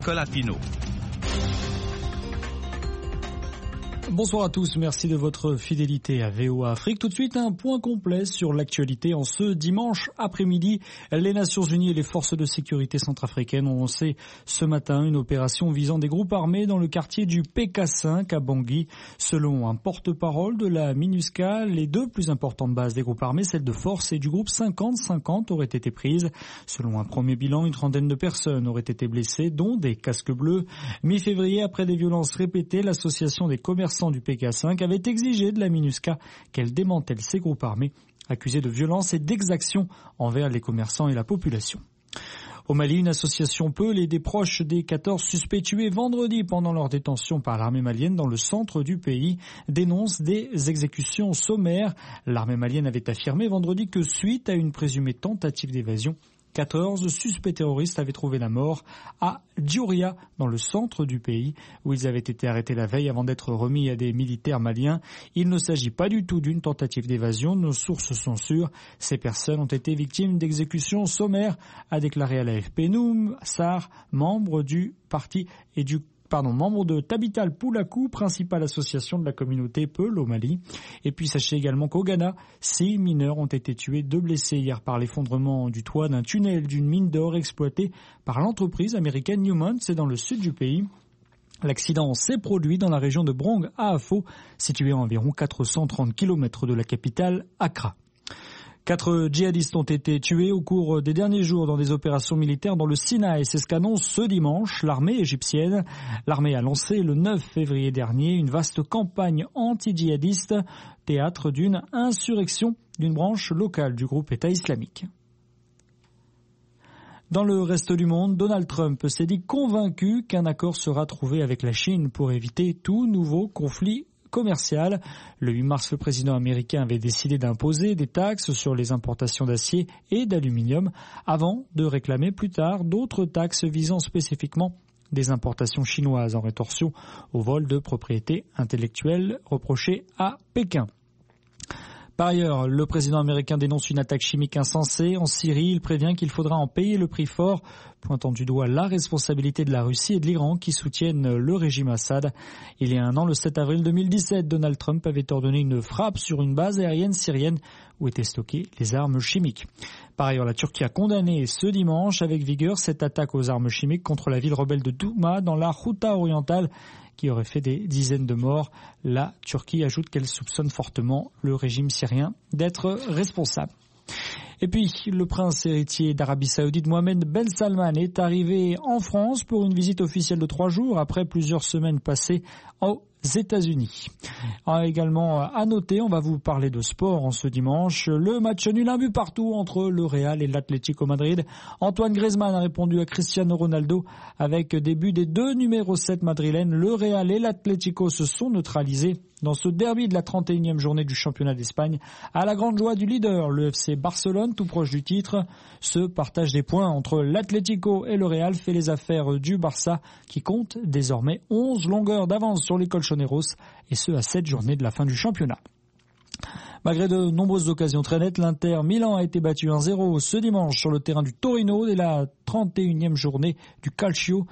Colapino. Bonsoir à tous, merci de votre fidélité à VOA Afrique. Tout de suite, un point complet sur l'actualité. En ce dimanche après-midi, les Nations Unies et les forces de sécurité centrafricaines ont lancé ce matin une opération visant des groupes armés dans le quartier du PK5 à Bangui. Selon un porte-parole de la MINUSCA, les deux plus importantes bases des groupes armés, celle de Force et du groupe 50-50, auraient été prises. Selon un premier bilan, une trentaine de personnes auraient été blessées, dont des casques bleus. Mi-février, après des violences répétées, l'association des commerçants du PK5 avait exigé de la MINUSCA qu'elle démantèle ces groupes armés accusés de violence et d'exaction envers les commerçants et la population. Au Mali, une association Peul et des proches des 14 suspects tués vendredi pendant leur détention par l'armée malienne dans le centre du pays dénoncent des exécutions sommaires. L'armée malienne avait affirmé vendredi que suite à une présumée tentative d'évasion, 14 suspects terroristes avaient trouvé la mort à Djouria, dans le centre du pays, où ils avaient été arrêtés la veille avant d'être remis à des militaires maliens. Il ne s'agit pas du tout d'une tentative d'évasion, nos sources sont sûres. Ces personnes ont été victimes d'exécutions sommaires, a déclaré à l'AFP Noum Sarr, membre de Tabital Poulakou, principale association de la communauté Peul au Mali. Et puis sachez également qu'au Ghana, 6 mineurs ont été tués, 2 blessés hier par l'effondrement du toit d'un tunnel d'une mine d'or exploitée par l'entreprise américaine Newmont, c'est dans le sud du pays. L'accident s'est produit dans la région de Brong à Afo, située à environ 430 km de la capitale Accra. 4 djihadistes ont été tués au cours des derniers jours dans des opérations militaires dans le Sinaï. C'est ce qu'annonce ce dimanche l'armée égyptienne. L'armée a lancé le 9 février dernier une vaste campagne anti-djihadiste, théâtre d'une insurrection d'une branche locale du groupe État islamique. Dans le reste du monde, Donald Trump s'est dit convaincu qu'un accord sera trouvé avec la Chine pour éviter tout nouveau conflit commercial. Le 8 mars, le président américain avait décidé d'imposer des taxes sur les importations d'acier et d'aluminium avant de réclamer plus tard d'autres taxes visant spécifiquement des importations chinoises en rétorsion au vol de propriété intellectuelle reproché à Pékin. Par ailleurs, le président américain dénonce une attaque chimique insensée en Syrie. Il prévient qu'il faudra en payer le prix fort, pointant du doigt la responsabilité de la Russie et de l'Iran qui soutiennent le régime Assad. Il y a un an, le 7 avril 2017, Donald Trump avait ordonné une frappe sur une base aérienne syrienne où étaient stockées les armes chimiques. Par ailleurs, la Turquie a condamné ce dimanche avec vigueur cette attaque aux armes chimiques contre la ville rebelle de Douma dans la Ghouta orientale, qui aurait fait des dizaines de morts. La Turquie ajoute qu'elle soupçonne fortement le régime syrien d'être responsable. Et puis, le prince héritier d'Arabie Saoudite, Mohammed Ben Salman, est arrivé en France pour une visite officielle de 3 jours après plusieurs semaines passées aux États-Unis. Également à noter, on va vous parler de sport en ce dimanche. Le match nul, 1 but partout entre le Real et l'Atlético Madrid. Antoine Griezmann a répondu à Cristiano Ronaldo avec des buts des 2 numéros 7 madrilènes. Le Real et l'Atlético se sont neutralisés dans ce derby de la 31e journée du championnat d'Espagne. À la grande joie du leader, le FC Barcelone, tout proche du titre, ce partage des points entre l'Atlético et le Real fait les affaires du Barça qui compte désormais 11 longueurs d'avance sur les Colchoneros et ce à 7 journées de la fin du championnat. Malgré de nombreuses occasions très nettes, l'Inter Milan a été battu 1-0 ce dimanche sur le terrain du Torino dès la 31e journée du Calcio.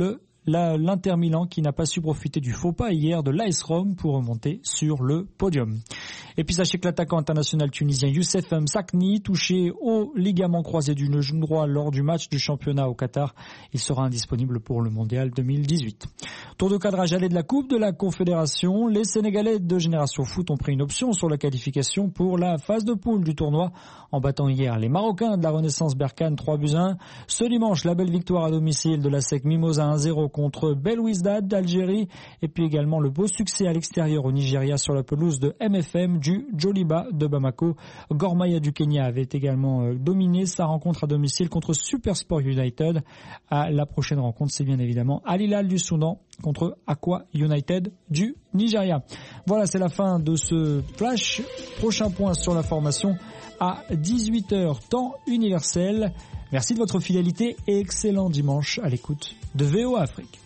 L'Inter Milan qui n'a pas su profiter du faux pas hier de l'AS Rome pour remonter sur le podium. Et puis sachez que l'attaquant international tunisien Youssef Msakni, touché au ligament croisé du genou droit lors du match du championnat au Qatar, il sera indisponible pour le mondial 2018. Tour de cadrage allé de la Coupe de la Confédération, les Sénégalais de Génération Foot ont pris une option sur la qualification pour la phase de poule du tournoi en battant hier les Marocains de la Renaissance Berkane 3-1. Ce dimanche, la belle victoire à domicile de la SEC Mimosa 1-0 contre Belouizdad d'Algérie et puis également le beau succès à l'extérieur au Nigeria sur la pelouse de MFM du Joliba de Bamako. Gor Mahia du Kenya avait également dominé sa rencontre à domicile contre Supersport United. La prochaine rencontre, c'est bien évidemment Al Hilal du Soudan contre Aqua United du Nigeria. Voilà, c'est la fin de ce flash. Prochain point sur la formation à 18h temps universel. Merci de votre fidélité et excellent dimanche à l'écoute de VOA Afrique.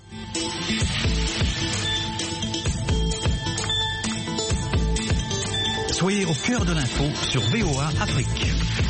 Soyez au cœur de l'info sur VOA Afrique.